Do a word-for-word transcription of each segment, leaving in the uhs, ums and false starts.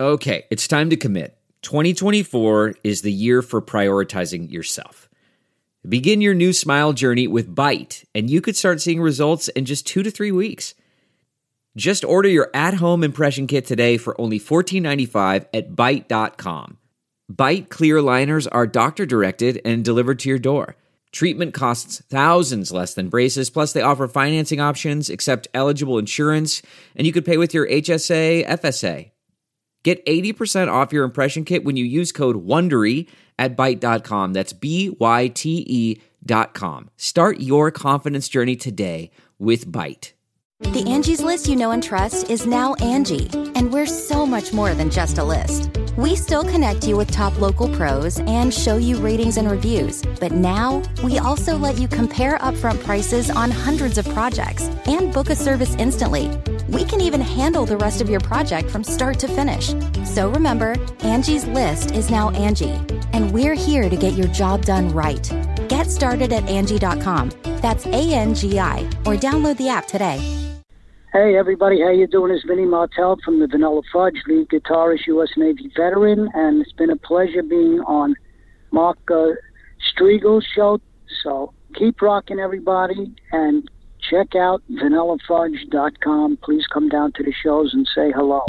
Okay, it's time to commit. twenty twenty-four is the year for prioritizing yourself. Begin your new smile journey with Byte, and you could start seeing results in just two to three weeks. Just order your at-home impression kit today for only fourteen ninety-five at byte dot com. Byte clear aligners are doctor-directed and delivered to your door. Treatment costs thousands less than braces, plus they offer financing options, accept eligible insurance, and you could pay with your H S A, F S A. Get eighty percent off your impression kit when you use code WONDERY at byte dot com. That's B Y T E dot com. Start your confidence journey today with Byte. The Angie's List you know and trust is now Angie, and we're so much more than just a list. We still connect you with top local pros and show you ratings and reviews, but now we also let you compare upfront prices on hundreds of projects and book a service instantly. We can even handle the rest of your project from start to finish. So remember, Angie's List is now Angie, and we're here to get your job done right. Get started at Angie dot com. That's A N G I, or download the app today. Hey everybody, how you doing? It's Vinnie Martell from the Vanilla Fudge, lead guitarist, U S Navy veteran, and it's been a pleasure being on Mark uh, Striegel's show. So keep rocking, everybody, and check out vanilla fudge dot com. Please come down to the shows and say hello.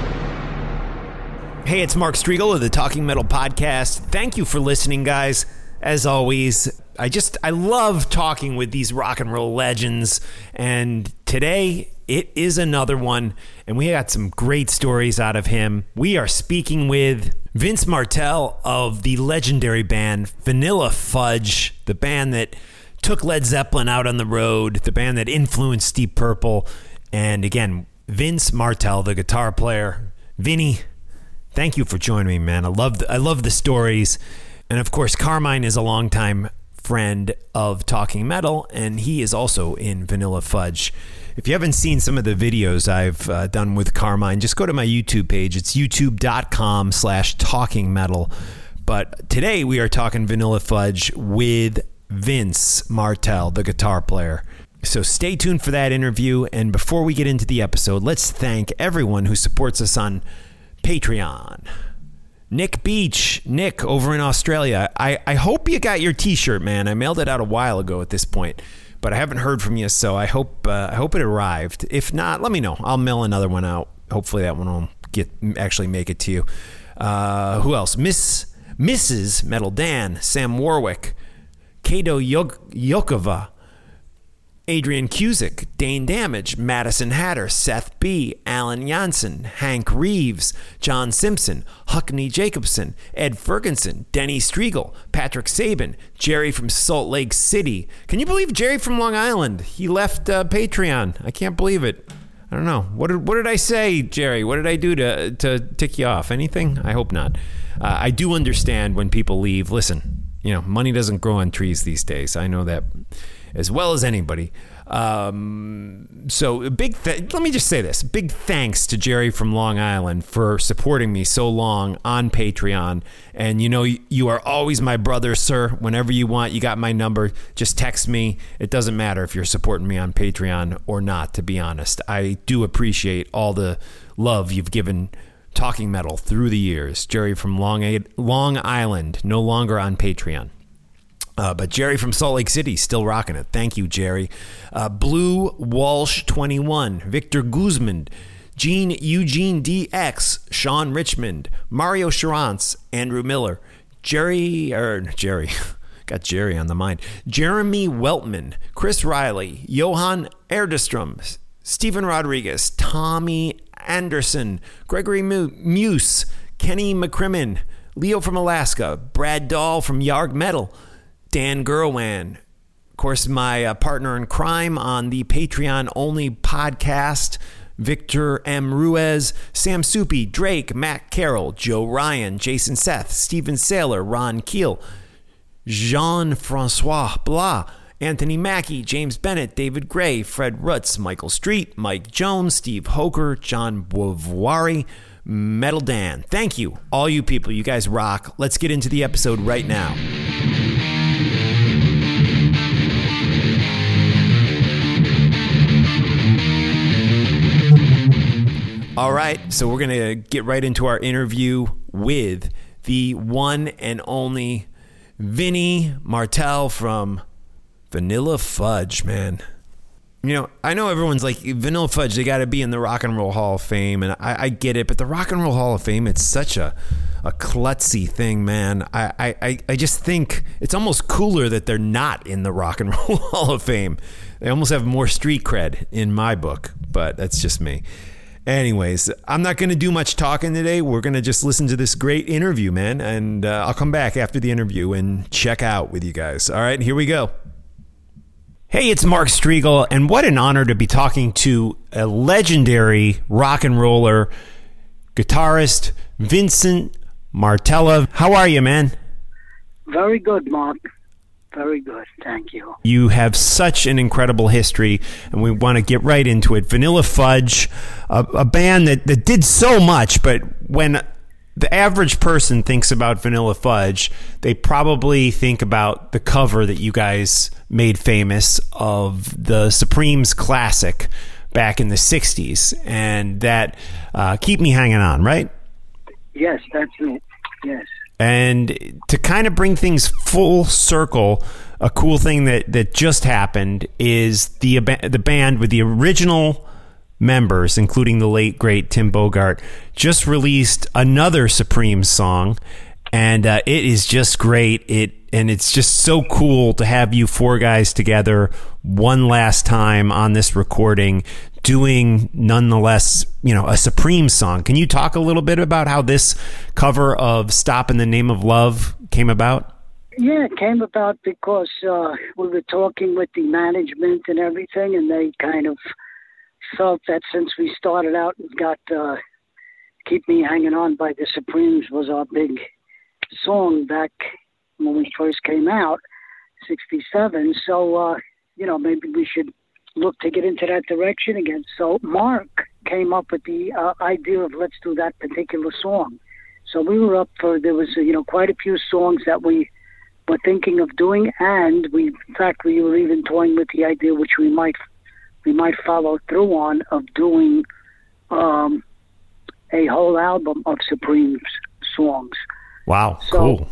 Hey, it's Mark Striegel of the Talking Metal Podcast. Thank you for listening, guys. As always, I just, I love talking with these rock and roll legends, and today it is another one, and we got some great stories out of him. We are speaking with Vince Martell of the legendary band Vanilla Fudge, the band that took Led Zeppelin out on the road, the band that influenced Deep Purple, and again, Vince Martell, the guitar player. Vinny, thank you for joining me, man. I love the, I love the stories. And of course, Carmine is a longtime friend of Talking Metal, and he is also in Vanilla Fudge. If you haven't seen some of the videos I've uh, done with Carmine, just go to my YouTube page. It's youtube.com slash talking metal. But today we are talking Vanilla Fudge with Vince Martell, the guitar player. So stay tuned for that interview. And before we get into the episode, let's thank everyone who supports us on Patreon. Nick Beach, Nick over in Australia. I, I hope you got your t-shirt, man. I mailed it out a while ago at this point, but I haven't heard from you, so I hope uh, I hope it arrived. If not, let me know. I'll mail another one out. Hopefully that one will get actually make it to you. Uh, who else? Miss Missus Metal Dan, Sam Warwick, Kato Yokova, Adrian Cusick, Dane Damage, Madison Hatter, Seth B., Alan Janssen, Hank Reeves, John Simpson, Huckney Jacobson, Ed Ferguson, Denny Striegel, Patrick Sabin, Jerry from Salt Lake City. Can you believe Jerry from Long Island? He left uh, Patreon. I can't believe it. I don't know. What did, what did I say, Jerry? What did I do to, to tick you off? Anything? I hope not. Uh, I do understand when people leave. Listen, you know, money doesn't grow on trees these days. I know that as well as anybody. Um, so a big, th- let me just say this, big thanks to Jerry from Long Island for supporting me so long on Patreon. And you know, you, you are always my brother, sir. Whenever you want, you got my number. Just text me. It doesn't matter if you're supporting me on Patreon or not, to be honest. I do appreciate all the love you've given Talking Metal through the years. Jerry from Long, Long Island, no longer on Patreon. Uh, but Jerry from Salt Lake City, still rocking it. Thank you, Jerry. Uh, Blue Walsh twenty-one, Victor Guzman, Gene Eugene D X, Sean Richmond, Mario Charance, Andrew Miller, Jerry, or Jerry, got Jerry on the mind, Jeremy Weltman, Chris Riley, Johan Erdestrom, Stephen Rodriguez, Tommy Anderson, Gregory Muse, Kenny McCrimmon, Leo from Alaska, Brad Dahl from Yarg Metal, Dan Gerwan, of course, my uh, partner in crime on the Patreon-only podcast, Victor M. Ruiz, Sam Soupy, Drake, Matt Carroll, Joe Ryan, Jason Seth, Stephen Saylor, Ron Keel, Jean-Francois Blah, Anthony Mackey, James Bennett, David Gray, Fred Rutz, Michael Street, Mike Jones, Steve Hoker, John Boivoiri, Metal Dan. Thank you, all you people. You guys rock. Let's get into the episode right now. All right, so we're going to get right into our interview with the one and only Vinnie Martell from Vanilla Fudge, man. You know, I know everyone's like, Vanilla Fudge, they got to be in the Rock and Roll Hall of Fame, and I, I get it, but the Rock and Roll Hall of Fame, it's such a, a klutzy thing, man. I, I, I just think it's almost cooler that they're not in the Rock and Roll Hall of Fame. They almost have more street cred in my book, but that's just me. Anyways, I'm not going to do much talking today. We're going to just listen to this great interview, man, and uh, I'll come back after the interview and check out with you guys. All right, here we go. Hey, it's Mark Strigl, and what an honor to be talking to a legendary rock and roller, guitarist, Vincent Martell. How are you, man? Very good, Mark. Very good. Thank you. You have such an incredible history, and we want to get right into it. Vanilla Fudge, a, a band that, that did so much, but when the average person thinks about Vanilla Fudge, they probably think about the cover that you guys made famous of the Supremes classic back in the sixties, and that uh, Keep Me Hanging On, right? Yes, that's it. Yes. And to kind of bring things full circle, a cool thing that, that just happened is the the band with the original members, including the late, great Tim Bogart, just released another Supremes song, and uh, it is just great. It and it's just so cool to have you four guys together one last time on this recording, doing nonetheless, you know, a Supremes song. Can you talk a little bit about how this cover of "Stop in the Name of Love" came about? Yeah, it came about because uh, we were talking with the management and everything, and they kind of felt that since we started out and got uh, "Keep Me Hanging On" by the Supremes was our big song back when we first came out, sixty-seven. So, uh, you know, maybe we should look to get into that direction again. So Mark came up with the uh, idea of let's do that particular song. So we were up for, there was, uh, you know, quite a few songs that we were thinking of doing, and we, in fact, we were even toying with the idea, which we might we might follow through on, of doing um, a whole album of Supremes songs. Wow, so, cool.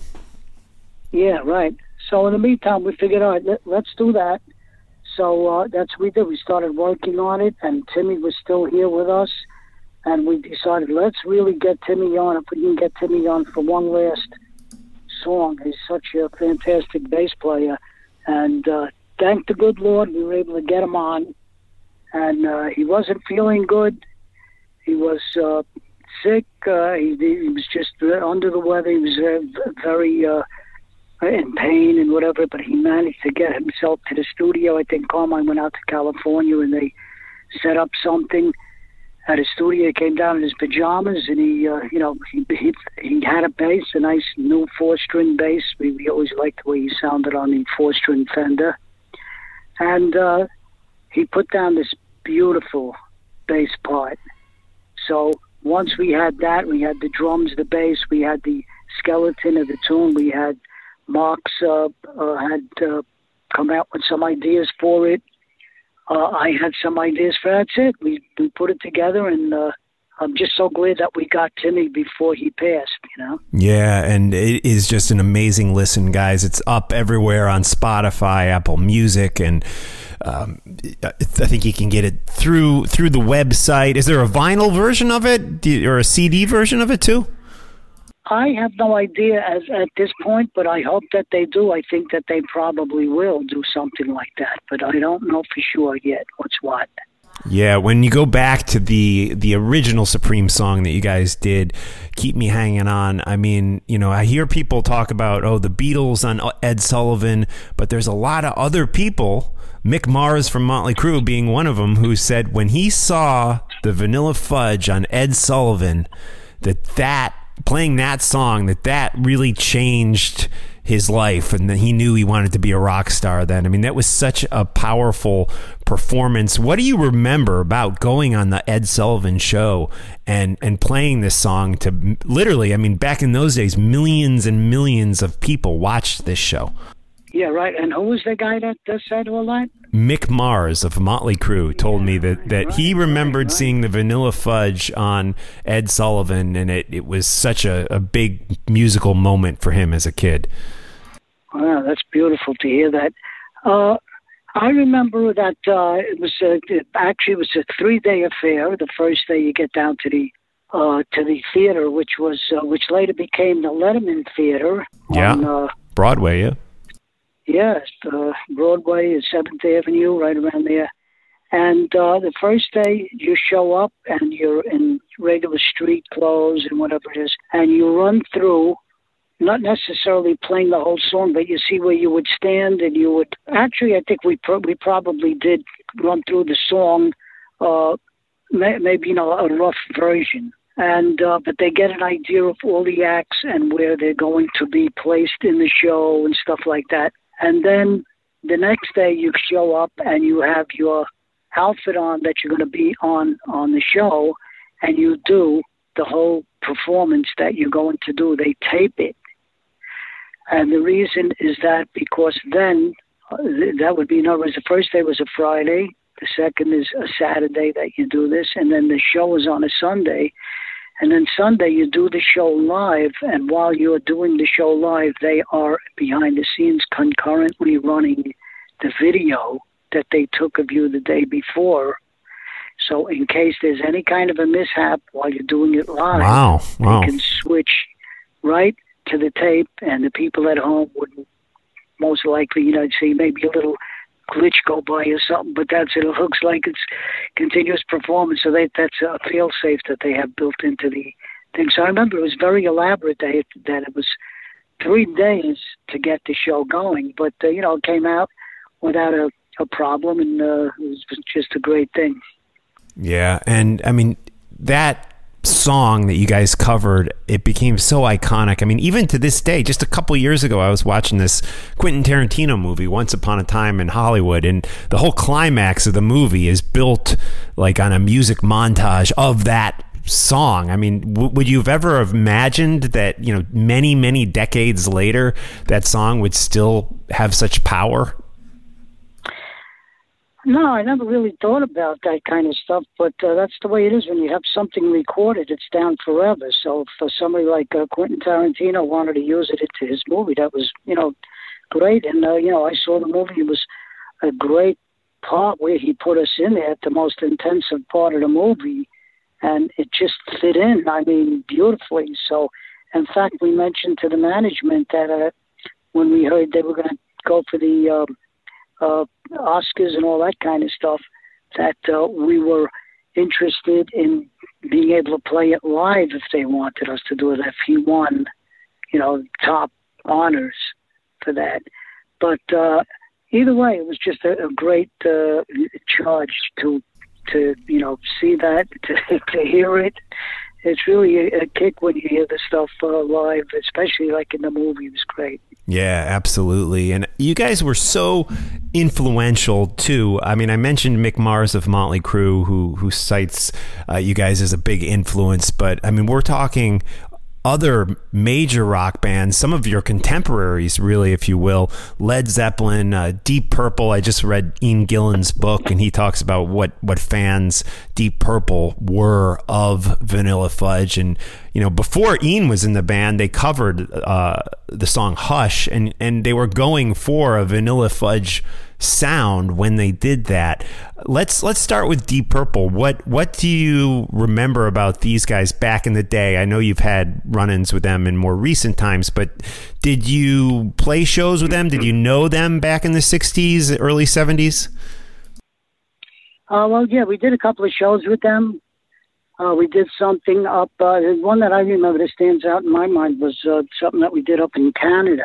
Yeah, right. So in the meantime, we figured, all right, let, let's do that. So uh, that's what we did. We started working on it, and Timmy was still here with us, and we decided, let's really get Timmy on. If we can get Timmy on for one last song. He's such a fantastic bass player, and uh, thank the good Lord we were able to get him on. And uh, he wasn't feeling good. He was uh, sick. Uh, he, he was just under the weather. He was uh, very uh, in pain and whatever, but he managed to get himself to the studio. I think Carmine went out to California, and they set up something at his studio. He came down in his pajamas, and he, uh, you know, he, he he had a bass, a nice new four-string bass. We, we always liked the way he sounded on the four-string Fender. And uh, he put down this beautiful bass part. So once we had that, we had the drums, the bass, we had the skeleton of the tune, we had Mark's uh, uh, had uh, come out with some ideas for it. Uh, I had some ideas for it. That's it. We we put it together, and uh, I'm just so glad that we got Timmy before he passed, you know? Yeah, and it is just an amazing listen, guys. It's up everywhere on Spotify, Apple Music, and um, I think you can get it through through the website. Is there a vinyl version of it, Do you, or a C D version of it too? I have no idea as at this point, but I hope that they do. I think that they probably will do something like that, but I don't know for sure yet what's what. Yeah, when you go back to the the original Supreme song that you guys did, Keep Me Hanging On, I mean, you know, I hear people talk about, oh, the Beatles on Ed Sullivan, but there's a lot of other people, Mick Mars from Motley Crue being one of them, who said when he saw the Vanilla Fudge on Ed Sullivan, that that playing that song, that that really changed his life, and that he knew he wanted to be a rock star then. I mean, that was such a powerful performance. What do you remember about going on the Ed Sullivan show and, and playing this song to literally, I mean, back in those days, millions and millions of people watched this show? Yeah, right. And who was the guy that, that said all that? Mick Mars of Motley Crue told me that, that he remembered right, right. seeing the Vanilla Fudge on Ed Sullivan, and it, it was such a, a big musical moment for him as a kid. Wow, that's beautiful to hear that. Uh, I remember that uh, it was a, it actually it was a three-day affair. The first day you get down to the uh, to the theater, which was uh, which later became the Letterman Theater. Yeah, on, uh, Broadway. Yeah. Yes, uh, Broadway is Seventh Avenue, right around there. And uh, the first day you show up and you're in regular street clothes and whatever it is, and you run through, not necessarily playing the whole song, but you see where you would stand and you would, actually I think we pro- we probably did run through the song, uh, may- maybe, you know, a rough version. And uh, but they get an idea of all the acts and where they're going to be placed in the show and stuff like that. And then the next day you show up and you have your outfit on that you're going to be on on the show, and you do the whole performance that you're going to do. They tape it. And the reason is that because then, uh, that would be, in other words, the first day was a Friday, the second is a Saturday that you do this, and then the show is on a Sunday. And then Sunday you do the show live, and while you're doing the show live, they are behind the scenes concurrently running the video that they took of you the day before. So in case there's any kind of a mishap while you're doing it live, wow, wow. they can switch right to the tape, and the people at home would most likely, you know, see maybe a little glitch go by or something, but that's it. It looks like it's continuous performance. So they, that's a fail safe that they have built into the thing. So I remember it was very elaborate. They, that it was three days to get the show going, but uh, you know, it came out without a, a problem, and uh, it was just a great thing. Yeah, and I mean that song that you guys covered, it became so iconic. I mean, even to this day, just a couple years ago, I was watching this Quentin Tarantino movie, Once Upon a Time in Hollywood, and the whole climax of the movie is built like on a music montage of that song. I mean, w- would you have ever have imagined that, you know, many, many decades later, that song would still have such power? No, I never really thought about that kind of stuff, but uh, that's the way it is. When you have something recorded, it's down forever. So for somebody like uh, Quentin Tarantino wanted to use it into his movie, that was, you know, great. And, uh, you know, I saw the movie. It was a great part where he put us in there at the most intensive part of the movie, and it just fit in, I mean, beautifully. So, in fact, we mentioned to the management that uh, when we heard they were going to go for the uh, uh, Oscars and all that kind of stuff, that uh, we were interested in being able to play it live if they wanted us to do it, if he won, you know, top honors for that. But uh, either way, it was just a, a great uh, charge to, to, you know, see that, to, to hear it. It's really a, a kick when you hear the stuff uh, live, especially like in the movie. It was great. Yeah, absolutely. And you guys were so influential too. I mean, I mentioned Mick Mars of Motley Crue, who who cites uh, you guys as a big influence. But I mean, we're talking other major rock bands, some of your contemporaries, really, if you will. Led Zeppelin, uh, Deep Purple. I just read Ian Gillan's book, and he talks about what, what fans Deep Purple were of Vanilla Fudge. And, you know, before Ian was in the band, they covered uh, the song Hush, and, and they were going for a Vanilla Fudge sound when they did that. Let's let's start with Deep Purple. What what do you remember about these guys back in the day? I know you've had run-ins with them in more recent times, but did you play shows with them? Did you know them back in the sixties, early seventies? Uh, well, yeah, we did a couple of shows with them. Uh, we did something up, uh, one that I remember that stands out in my mind was uh, something that we did up in Canada.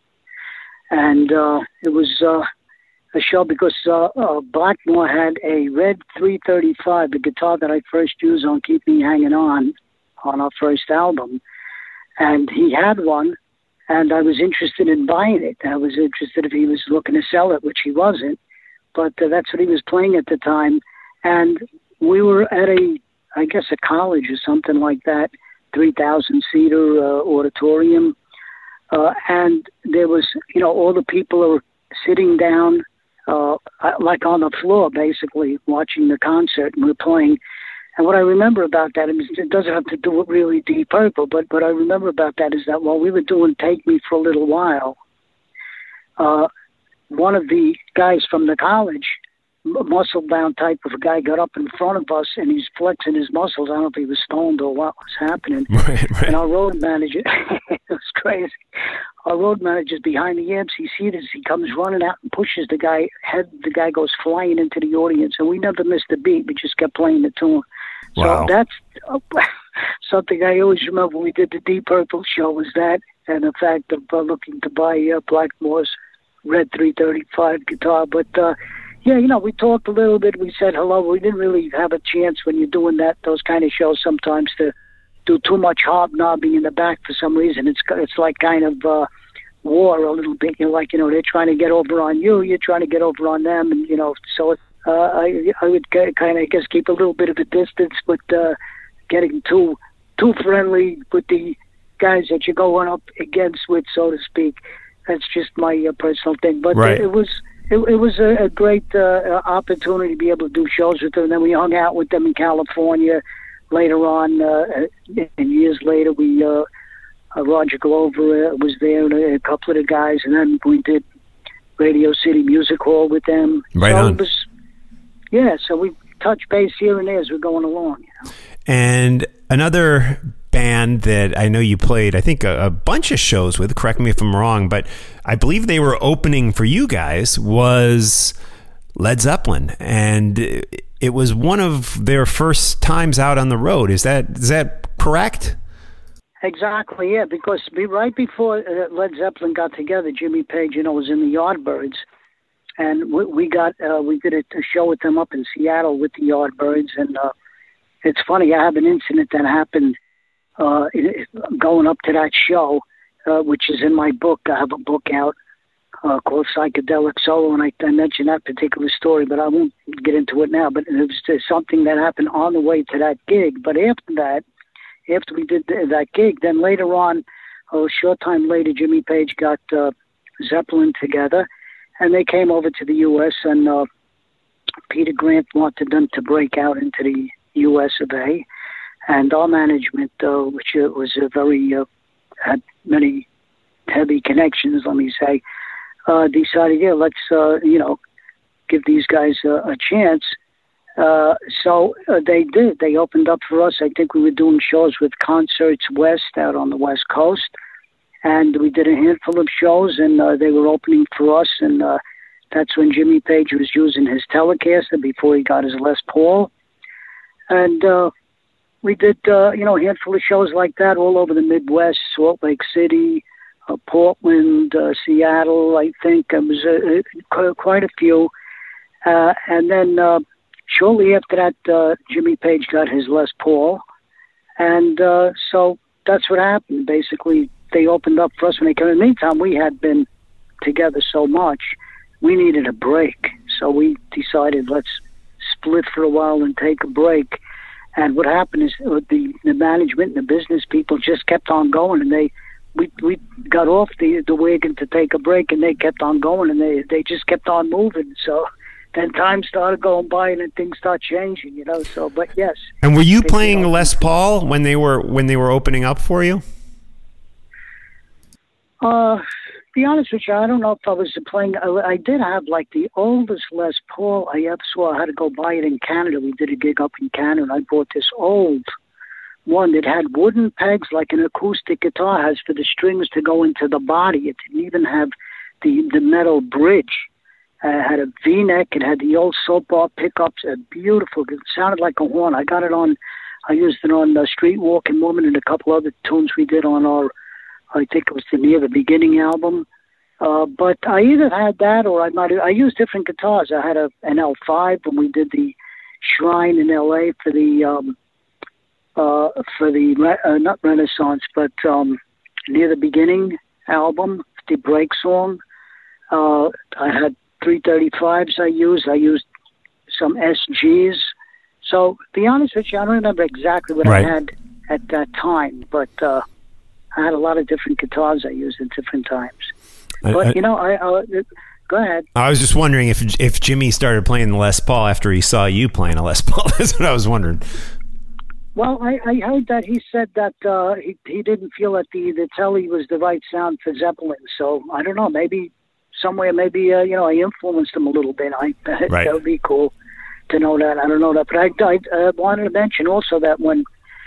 And uh, it was uh, a show because uh, uh, Blackmore had a red three thirty-five, the guitar that I first used on Keep Me Hanging On, on our first album. And he had one, and I was interested in buying it. I was interested if he was looking to sell it, which he wasn't. But uh, that's what he was playing at the time. And we were at a, I guess, a college or something like that, three thousand seater uh, auditorium. uh, and there was, you know, all the people are sitting down, uh, like on the floor, basically watching the concert, and we're playing. And what I remember about that, is it doesn't have to do with really Deep Purple, but what I remember about that is that while we were doing Take Me for a Little While, uh, one of the guys from the college, muscle-bound type of a guy, got up in front of us, and he's flexing his muscles. I don't know if he was stoned or what was happening. Right, right. And our road manager, it was crazy. Our road manager's behind the amps. He sees this. He comes running out and pushes the guy. Head, the guy goes flying into the audience, and we never missed a beat. We just kept playing the tune. So wow. that's uh, something I always remember when we did the Deep Purple show, was that, and the fact of uh, looking to buy uh, Blackmore's Red three thirty-five guitar. But, uh, yeah, you know, we talked a little bit. We said hello. We didn't really have a chance when you're doing that, those kind of shows sometimes, to do too much hobnobbing in the back for some reason. It's it's like kind of uh, war a little bit. You're like, you know, they're trying to get over on you. You're trying to get over on them. And, you know, so it, Uh, I I would kind of, I guess, keep a little bit of a distance, but uh, getting too too friendly with the guys that you're going up against with, so to speak. That's just my uh, personal thing. But right. it, it was it, it was a, a great uh, opportunity to be able to do shows with them. And then we hung out with them in California later on, uh, and years later, we uh, uh, Roger Glover uh, was there, and a couple of the guys, and then we did Radio City Music Hall with them. Right so on. It was, Yeah, so we touch base here and there as we're going along. You know? And another band that I know you played, I think, a, a bunch of shows with, correct me if I'm wrong, but I believe they were opening for you guys, was Led Zeppelin. And it was one of their first times out on the road. Is that is that correct? Exactly, yeah, because we, right before uh, Led Zeppelin got together, Jimmy Page, you know, was in the Yardbirds. And we, we got uh, we did a, a show with them up in Seattle with the Yardbirds, and uh, it's funny. I have an incident that happened uh, it, going up to that show, uh, which is in my book. I have a book out uh, called Psychedelic Solo, and I, I mentioned that particular story, but I won't get into it now. But it was just something that happened on the way to that gig. But after that, after we did the, that gig, then later on, a short time later, Jimmy Page got uh, Zeppelin together. And they came over to the U S, and uh, Peter Grant wanted them to break out into the U S of A. And our management, uh, which uh, was a very, uh, had many heavy connections, let me say, uh, decided, yeah, let's, uh, you know, give these guys a, a chance. Uh, so uh, they did. They opened up for us. I think we were doing shows with Concerts West out on the West Coast. And we did a handful of shows, and uh, they were opening for us. And uh, that's when Jimmy Page was using his Telecaster before he got his Les Paul. And uh, we did, uh, you know, a handful of shows like that all over the Midwest, Salt Lake City, uh, Portland, uh, Seattle, I think. It was uh, quite a few. Uh, and then uh, shortly after that, uh, Jimmy Page got his Les Paul. And uh, so that's what happened, basically. They opened up for us when they came. In the meantime, we had been together so much, we needed a break. So we decided, let's split for a while and take a break. And what happened is the, the management and the business people just kept on going, and they we we got off the the wagon to take a break, and they kept on going, and they they just kept on moving. So then time started going by, and then things start changing, you know. So, but yes. And were you playing you know, Les Paul when they were when they were opening up for you? Uh, to be honest with you, I don't know if I was playing. I, I did have like the oldest Les Paul I ever saw. I had to go buy it in Canada. We did a gig up in Canada, and I bought this old one that had wooden pegs like an acoustic guitar has for the strings to go into the body. It didn't even have the, the metal bridge. Uh, it had a V-neck. It had the old soap bar pickups. A beautiful. It sounded like a horn. I got it on. I used it on uh, Street Walking Woman and a couple other tunes we did on our. I think it was the Near the Beginning album. Uh, but I either had that or I might have, I used different guitars. I had a, an L five when we did the Shrine in L A for the, um, uh, for the, uh, not Renaissance, but um, Near the Beginning album, the break song. Uh, I had three thirty-fives I used. I used some S Gs. So to be honest with you, I don't remember exactly what right. I had at that time, but uh, I had a lot of different guitars I used at different times. I, But, I, you know, I, I go ahead. I was just wondering if if Jimmy started playing the Les Paul after he saw you playing a Les Paul. That's what I was wondering. Well, I, I heard that he said that uh, he, he didn't feel that the, the Telly was the right sound for Zeppelin. So, I don't know, maybe somewhere, maybe, uh, you know, I influenced him a little bit. I, Right. That would be cool to know that. I don't know that. But I, I uh, wanted to mention also that when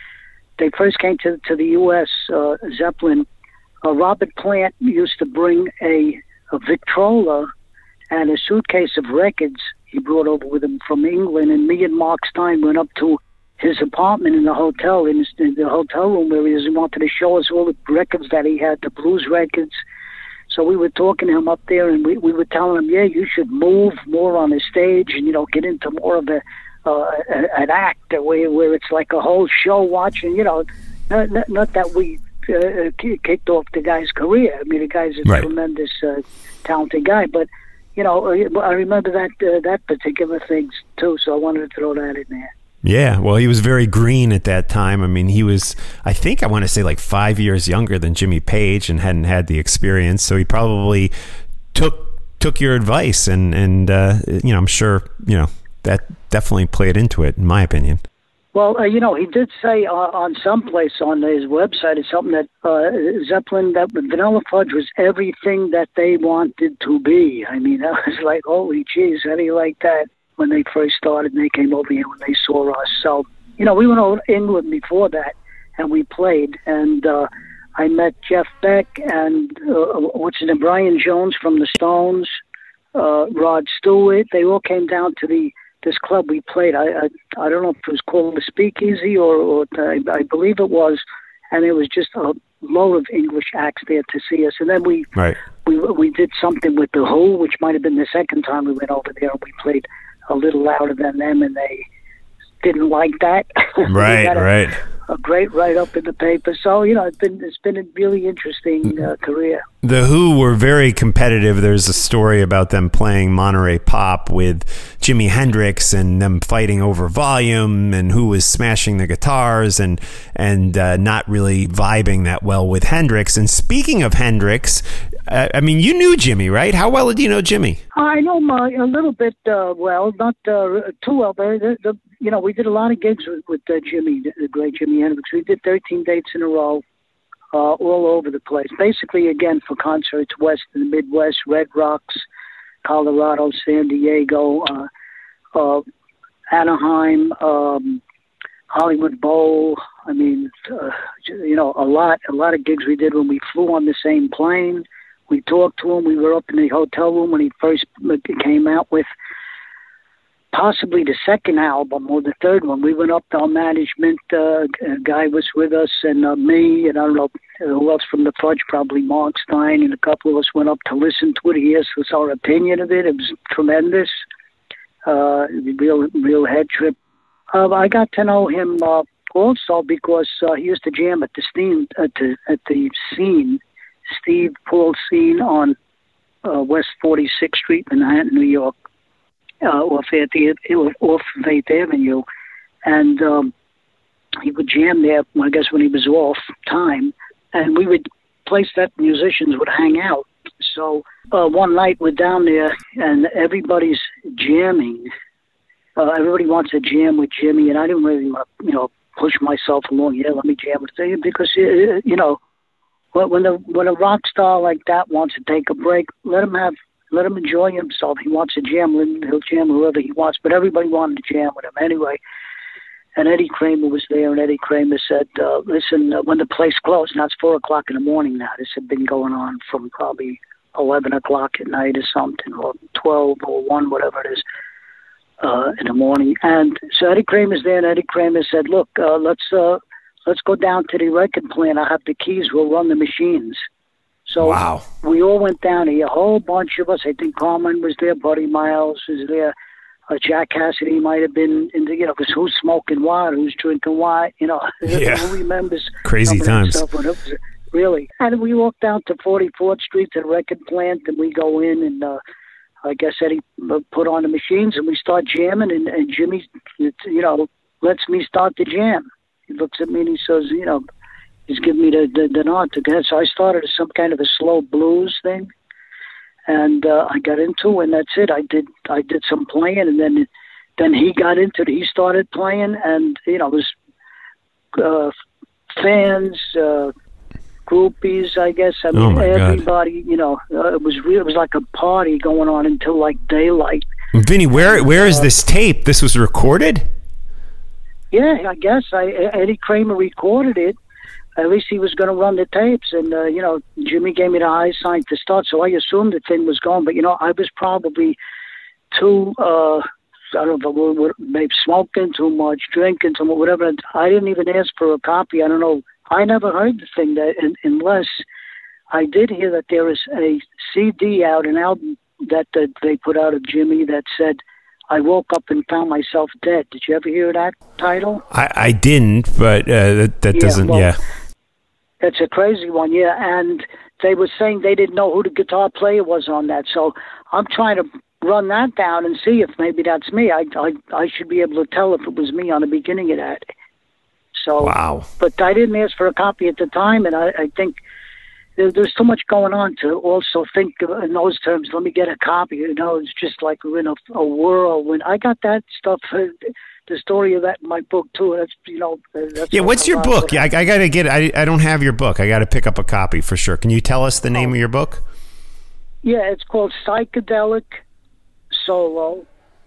they first came to, to the U S, uh, Zeppelin, uh, Robert Plant used to bring a, a Victrola and a suitcase of records he brought over with him from England. And me and Mark Stein went up to his apartment in the hotel, in, his, in the hotel room where he was, wanted to show us all the records that he had, the blues records. So we were talking to him up there, and we, we were telling him, yeah, you should move more on the stage and, you know, get into more of a, uh, an act where, where it's like a whole show watching, you know, not, not, not that we uh, kicked off the guy's career. I mean, the guy's a Right. tremendous, uh, talented guy, but, you know, I remember that uh, that particular thing, too, so I wanted to throw that in there. Yeah, well, he was very green at that time. I mean, he was, I think I want to say like five years younger than Jimmy Page and hadn't had the experience. So he probably took took your advice, and, and uh, you know, I'm sure, you know, that definitely played into it, in my opinion. Well, uh, you know, he did say uh, on some place on his website or something that uh, Zeppelin, that Vanilla Fudge was everything that they wanted to be. I mean, I was like, holy jeez, how do you like that? When they first started and they came over here when they saw us. So, you know, we went over to England before that and we played, and uh, I met Jeff Beck and uh, what's his name, Brian Jones from the Stones, uh, Rod Stewart. They all came down to the this club we played. I I, I don't know if it was called the Speakeasy or, or I, I believe it was, and it was just a load of English acts there to see us. And then we Right. we we did something with the Who, which might have been the second time we went over there, and we played a little louder than them, and they didn't like that. Right, a, right. A great write-up in the paper. So, you know, it's been it's been a really interesting uh, career. The Who were very competitive. There's a story about them playing Monterey Pop with Jimi Hendrix and them fighting over volume and who was smashing the guitars and and uh, not really vibing that well with Hendrix. And speaking of Hendrix, uh, I mean, you knew Jimmy, right? How well do you know Jimmy? I know him uh, a little bit uh, well, not uh, too well, but the, the, you know, we did a lot of gigs with, with uh, Jimmy, the, the great Jimi Hendrix. We did thirteen dates in a row. Uh, all over the place. Basically, again, for concerts west in the Midwest, Red Rocks, Colorado, San Diego, uh, uh, Anaheim, um, Hollywood Bowl. I mean, uh, you know, a lot, a lot of gigs we did when we flew on the same plane. We talked to him. We were up in the hotel room when he first came out with possibly the second album or the third one. We went up to our management. Uh, a guy was with us, and uh, me, and I don't know who else from the Fudge, probably Mark Stein, and a couple of us went up to listen to it. He asked us our opinion of it. It was tremendous. Uh, real, real head trip. Uh, I got to know him uh, also because uh, he used to jam at the scene, at the, at the scene, Steve Paul scene on uh, West forty-sixth Street, Manhattan, New York. Uh, off at the off Eighth Avenue, and um, he would jam there. I guess when he was off time, and we would place that musicians would hang out. So uh, one night we're down there, and everybody's jamming. Uh, everybody wants to jam with Jimmy, and I didn't really, you know, push myself along. Yeah, let me jam with him because uh, you know, when the when a rock star like that wants to take a break, let him have. Let him enjoy himself. He wants to jam, he'll jam whoever he wants. But everybody wanted to jam with him anyway. And Eddie Kramer was there, and Eddie Kramer said, uh, listen, uh, when the place closed, now it's four o'clock in the morning now. This had been going on from probably eleven o'clock at night or something, or twelve or one, whatever it is, uh, in the morning. And so Eddie Kramer's there, and Eddie Kramer said, look, uh, let's uh, let's go down to the record plant. I have the keys. We'll run the machines. So Wow. we all went down here, a whole bunch of us. I think Carmen was there, Buddy Miles was there, uh, Jack Cassidy might have been in the, you know, because who's smoking what, who's drinking what, you know, Yeah. who remembers Crazy some of that times. stuff when it was, really. And we walked down to forty-fourth Street to the record plant, and we go in, and uh, I guess Eddie put on the machines, and we start jamming, and, and Jimmy, you know, lets me start the jam. He looks at me and he says, you know, he's giving me the, the, the nod to get. So I started as some kind of a slow blues thing, and uh, I got into it, and that's it. I did I did some playing, and then then he got into it. He started playing, and, you know, it was uh, fans, uh, groupies, I guess. I mean, oh everybody, God. you know, uh, it was real. It was like a party going on until like daylight. Vinny, where where is uh, this tape? This was recorded? Yeah, I guess. I Eddie Kramer recorded it. At least he was going to run the tapes, and uh, you know, Jimmy gave me the high sign to start. So I assumed the thing was going, but you know, I was probably too. Uh, I don't know, maybe smoking too much, drinking too much, whatever. I didn't even ask for a copy. I don't know. I never heard the thing that, unless I did hear that there is a C D out, an album that, that they put out of Jimmy that said, "I woke up and found myself dead." Did you ever hear that title? I, I didn't, but uh, that, that yeah, doesn't, well, yeah. It's a crazy one, yeah. And they were saying they didn't know who the guitar player was on that. So I'm trying to run that down and see if maybe that's me. I, I, I should be able to tell if it was me on the beginning of that. So, wow. But I didn't ask for a copy at the time, and I, I think there, there's too much going on to also think in those terms. Let me get a copy. You know, it's just like we're in a, a whirlwind. I got that stuff, uh, the story of that in my book too. That's you know. That's yeah, what's your book? Yeah, I, I got to get. I I don't have your book. I got to pick up a copy for sure. Can you tell us the name oh. of your book? Yeah, it's called Psychedelic Solo,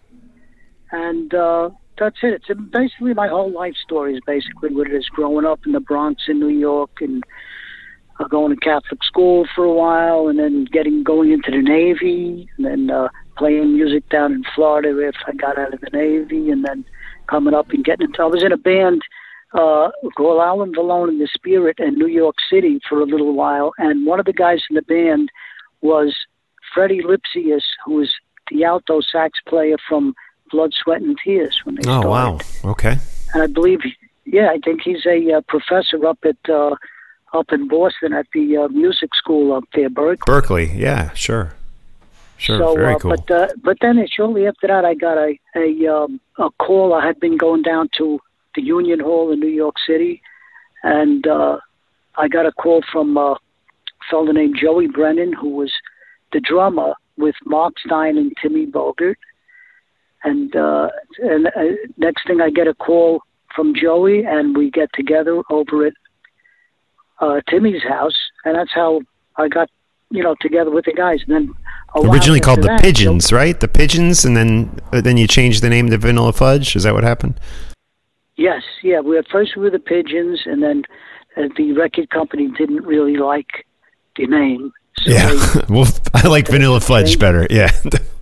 and. uh That's it. It's basically my whole life story is basically what it is. Growing up in the Bronx in New York, and uh, going to Catholic school for a while, and then getting going into the Navy, and then uh, playing music down in Florida after I got out of the Navy, and then coming up and getting into. I was in a band uh, called Alan Valone and the Spirit in New York City for a little while, and one of the guys in the band was Freddie Lipsius, who was the alto sax player from Blood, Sweat, and Tears when they oh, started. wow. Okay. And I believe, yeah, I think he's a uh, professor up at uh, up in Boston at the uh, music school up there, Berkeley. Berkeley, yeah, sure. Sure, so, very uh, cool. But, uh, but then uh, shortly after that, I got a, a, um, a call. I had been going down to the Union Hall in New York City, and uh, I got a call from uh, a fellow named Joey Brennan, who was the drummer with Mark Stein and Timmy Bogert. And uh, and uh, next thing I get a call from Joey, and we get together over at uh, Timmy's house, and that's how I got, you know, together with the guys. And then originally called the that, Pigeons, so, right? The Pigeons, and then uh, then you changed the name to Vanilla Fudge. Is that what happened? Yes, yeah. We at first we were the Pigeons, and then uh, the record company didn't really like the name. So yeah, they, well, I like Vanilla Fudge better. Yeah.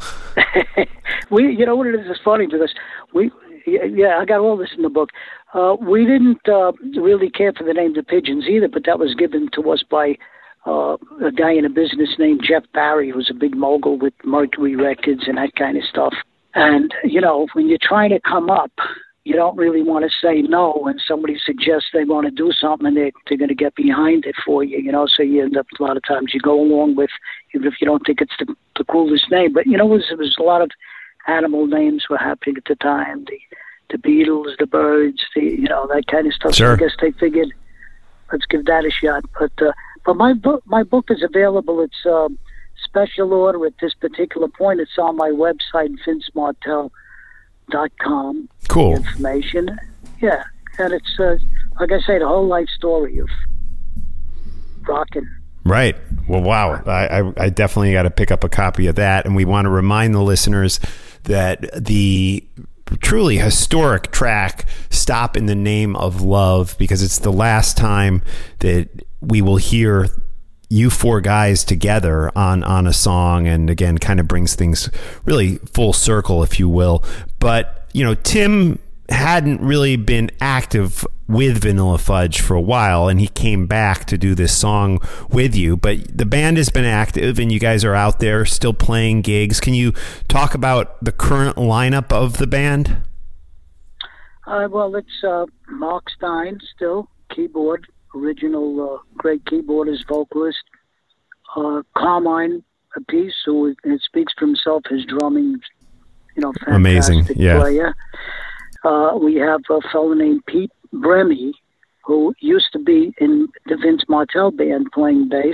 We, you know what it is? It's funny because we, yeah, I got all this in the book. Uh, we didn't uh, really care for the name the Pigeons either, but that was given to us by uh, a guy in a business named Jeff Barry, who's a big mogul with Mercury Records and that kind of stuff. And, you know, when you're trying to come up, you don't really want to say no when somebody suggests they want to do something and they, they're going to get behind it for you, you know, so you end up, a lot of times you go along with, even if you don't think it's the, the coolest name. But, you know, it was, it was a lot of animal names were happening at the time, the the Beatles, the birds, the, you know, that kind of stuff. Sure. So I guess they figured, let's give that a shot. But uh, but my book my book is available. It's um, special order at this particular point. It's on my website, vince martell dot com. Cool. Information. Yeah, and it's uh, like I say, the whole life story of rocking. Right. Well, wow. I, I, I definitely got to pick up a copy of that. And we want to remind the listeners that the truly historic track, Stop in the Name of Love, because it's the last time that we will hear you four guys together on, on a song. And again, kind of brings things really full circle, if you will. But, you know, Tim hadn't really been active with Vanilla Fudge for a while, and he came back to do this song with you. But the band has been active, and you guys are out there still playing gigs. Can you talk about the current lineup of the band? Uh, well, it's uh, Mark Stein still, keyboard, original uh, great keyboardist, vocalist. Uh, Carmine Appice, who it speaks for himself, his drumming, you know, fantastic amazing, yeah. player. Uh, we have a fellow named Pete Bremy, who used to be in the Vince Martell band playing bass.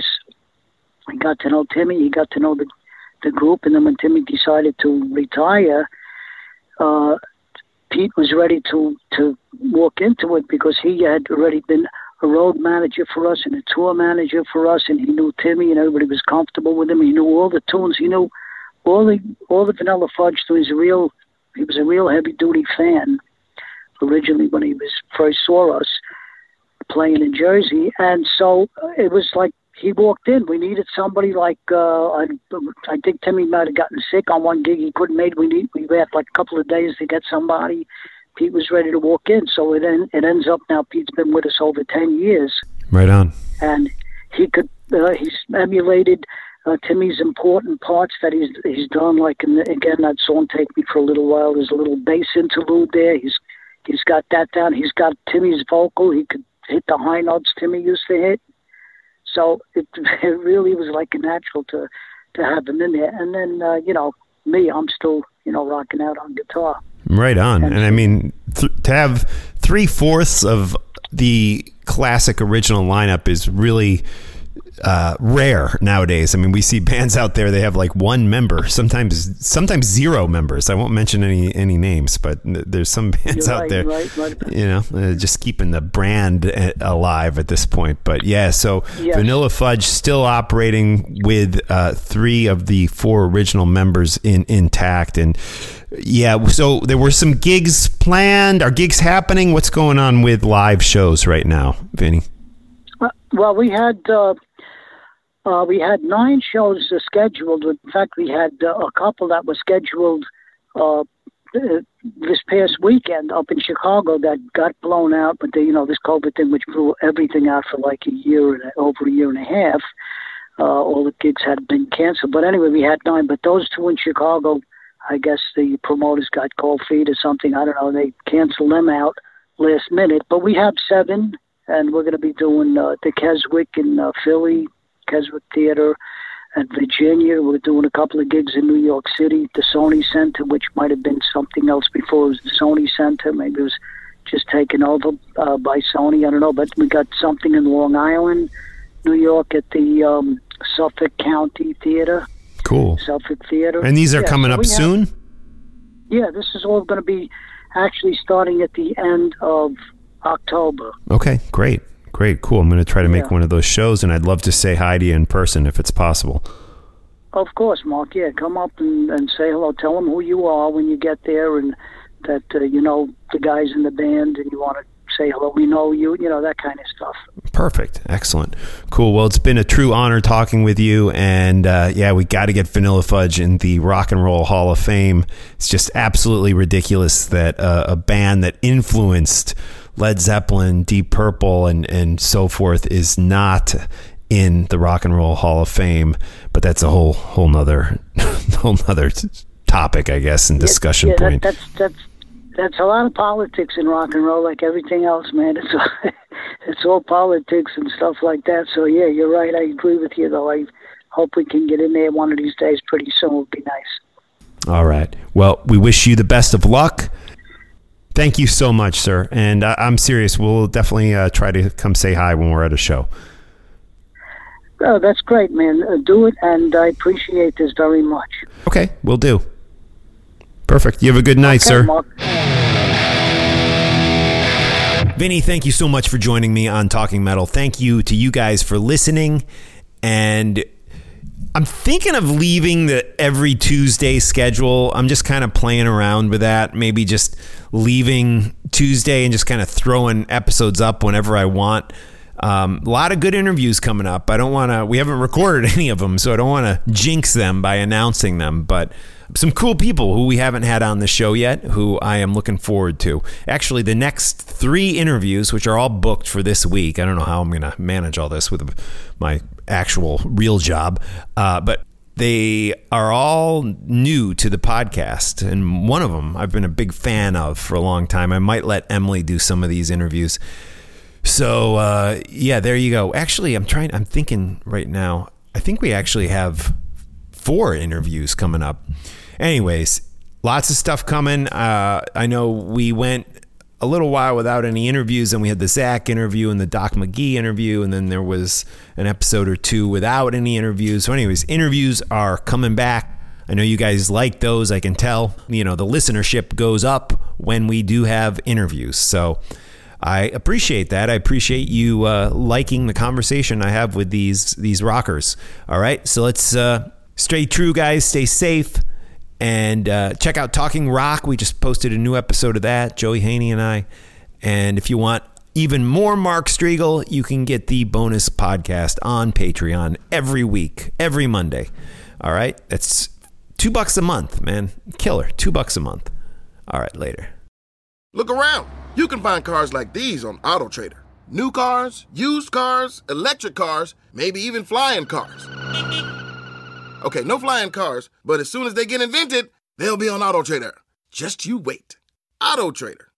I got to know Timmy. He got to know the the group, and then when Timmy decided to retire, uh, Pete was ready to to walk into it because he had already been a road manager for us and a tour manager for us, and he knew Timmy, and everybody was comfortable with him. He knew all the tunes. He knew all the all the Vanilla Fudge tunes. Real, he was a real heavy duty fan originally when he was first saw us playing in Jersey, and so it was like. He walked in. We needed somebody like uh, I, I think Timmy might have gotten sick on one gig. He couldn't make. We need. We had like a couple of days to get somebody. Pete was ready to walk in. So it en- it ends up now. Pete's been with us over ten years. Right on. And he could. Uh, he's emulated uh, Timmy's important parts that he's he's done. Like in the, again that song "Take Me for a Little While." There's a little bass interlude there. He's he's got that down. He's got Timmy's vocal. He could hit the high notes Timmy used to hit. So it, it really was like a natural to, to have him in there. And then, uh, you know, me, I'm still, you know, rocking out on guitar. Right on. And, and I mean, th- to have three-fourths of the classic original lineup is really uh, rare nowadays. I mean, we see bands out there, they have like one member, sometimes sometimes zero members. I won't mention any any names, but there's some bands You're out right, there, right, right. you know, uh, just keeping the brand alive at this point. But yeah, so Yes. Vanilla Fudge still operating with uh, three of the four original members in intact. And yeah, so there were some gigs planned. Are gigs happening? What's going on with live shows right now, Vinny? Uh, well, we had uh, uh, we had nine shows uh, scheduled. In fact, we had uh, a couple that were scheduled uh, this past weekend up in Chicago that got blown out. But they, you know, this COVID thing, which blew everything out for like a year and over a year and a half. Uh, all the gigs had been canceled. But anyway, we had nine. But those two in Chicago, I guess the promoters got cold feet or something. I don't know. They canceled them out last minute. But we have seven, and we're going to be doing uh, the Keswick in uh, Philly, Keswick Theater, and Virginia. We're doing a couple of gigs in New York City, the Sony Center, which might have been something else before it was the Sony Center. Maybe it was just taken over uh, by Sony. I don't know. But we got something in Long Island, New York at the um, Suffolk County Theater. Cool. Suffolk Theater. And these are yeah, coming so up have, soon? Yeah, this is all going to be actually starting at the end of October. Okay, great. Great, cool. I'm going to try to make Yeah. one of those shows, and I'd love to say hi to you in person if it's possible. Of course, Mark. Yeah, come up and, and say hello. Tell them who you are when you get there, and that uh, you know the guys in the band, and you want to say hello. We know you. You know, that kind of stuff. Perfect. Excellent. Cool. Well, it's been a true honor talking with you. And uh, yeah, we got to get Vanilla Fudge in the Rock and Roll Hall of Fame. It's just absolutely ridiculous that uh, a band that influenced Led Zeppelin, Deep Purple, and, and so forth is not in the Rock and Roll Hall of Fame. But that's a whole whole nother whole nother topic, I guess, and discussion yeah, yeah, point. That, that's that's that's a lot of politics in rock and roll, like everything else, man. It's all, it's all politics and stuff like that. So yeah, you're right. I agree with you, though. I hope we can get in there one of these days pretty soon. Would be nice. All right. Well, we wish you the best of luck. Thank you so much, sir. And uh, I'm serious. We'll definitely uh, try to come say hi when we're at a show. Oh, that's great, man. Uh, do it, and I appreciate this very much. Okay, we'll do. Perfect. You have a good night, Okay, sir. Mark. Vinny, thank you so much for joining me on Talking Metal. Thank you to you guys for listening. And I'm thinking of leaving the every Tuesday schedule. I'm just kind of playing around with that. Maybe just leaving Tuesday and just kind of throwing episodes up whenever I want. Um, a lot of good interviews coming up. I don't want to, we haven't recorded any of them, so I don't want to jinx them by announcing them, but some cool people who we haven't had on the show yet, who I am looking forward to. Actually, the next three interviews, which are all booked for this week, I don't know how I'm going to manage all this with my actual real job, uh, but they are all new to the podcast. And one of them I've been a big fan of for a long time. I might let Emily do some of these interviews. So, uh, yeah, there you go. Actually, I'm trying, I'm thinking right now, I think we actually have four interviews coming up. Anyways, lots of stuff coming. Uh, I know we went a little while without any interviews, and we had the Zach interview and the Doc McGee interview, and then there was an episode or two without any interviews. So anyways, interviews are coming back. I know you guys like those. I can tell, you know, the listenership goes up when we do have interviews. So I appreciate that. I appreciate you uh, liking the conversation I have with these these rockers. All right, so let's uh, stay true, guys. Stay safe. And uh, check out Talking Rock. We just posted a new episode of that, Joey Haney and I. And if you want even more Mark Striegel, you can get the bonus podcast on Patreon every week, every Monday. All right? That's two bucks a month, man. Killer. Two bucks a month. All right, later. Look around. You can find cars like these on AutoTrader. New cars, used cars, electric cars, maybe even flying cars. Okay, no flying cars, but as soon as they get invented, they'll be on AutoTrader. Just you wait. AutoTrader.